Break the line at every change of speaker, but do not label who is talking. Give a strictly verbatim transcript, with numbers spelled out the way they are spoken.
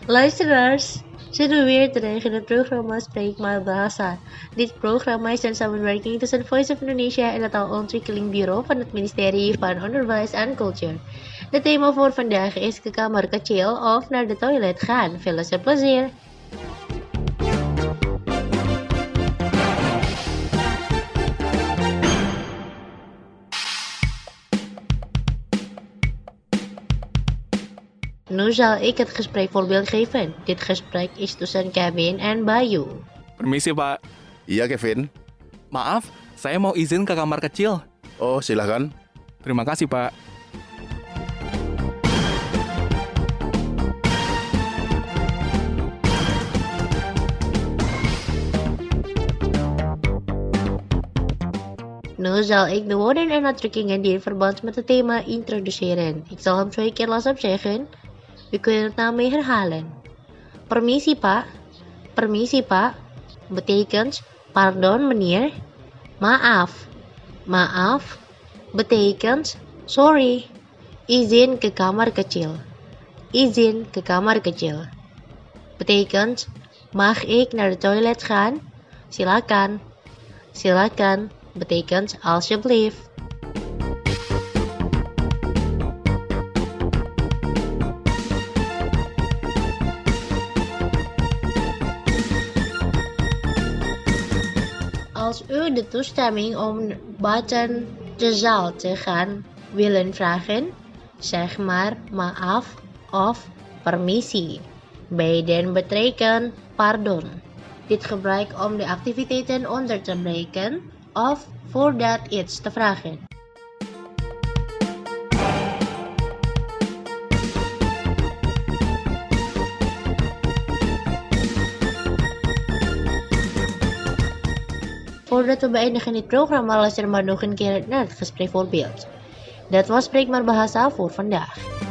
Luisteraars, zitten we weer terug in het programma Spreek maar Bahasa. Dit programma is een samenwerking tussen Voice of Indonesia en het Taalontwikkeling van het ministerie van Onderwijs en Cultuur. Het thema voor vandaag is ke kamar kecil of naar de toilet gaan. Veel plezier! Nu zal ik het gesprekvoorbeeld geven. Dit gesprek is tussen Kevin en Bayu.
Permisi, Pak.
Iya, Kevin.
Maaf, saya mau izin ke kamar kecil.
Oh, silahkan.
Terima kasih, Pak.
Nu zal ik de woorden en uitdrukkingen die in verband met het thema introduceren. Ik zal hem twee keer langzaam zeggen. U kunt het na mij herhalen. Permisi, Pak. Permisi, Pak. Betekent pardon, meneer. Maaf. Maaf betekent sorry. Izin ke kamar kecil. Izin ke kamar kecil. Betekent mag ik naar de toilet gaan? Silakan. Silakan betekent alsjeblieft. Als u de toestemming om buiten de zaal te gaan willen vragen, zeg maar maaf of permissie. Beiden betekenen pardon. Dit gebruik om de activiteiten onder te breken of voordat iets te vragen. Voordat we beëindigen dit programma, luister maar nog een keer naar het gesprekvoorbeeld. Dat was Spreek maar Bahasa voor vandaag.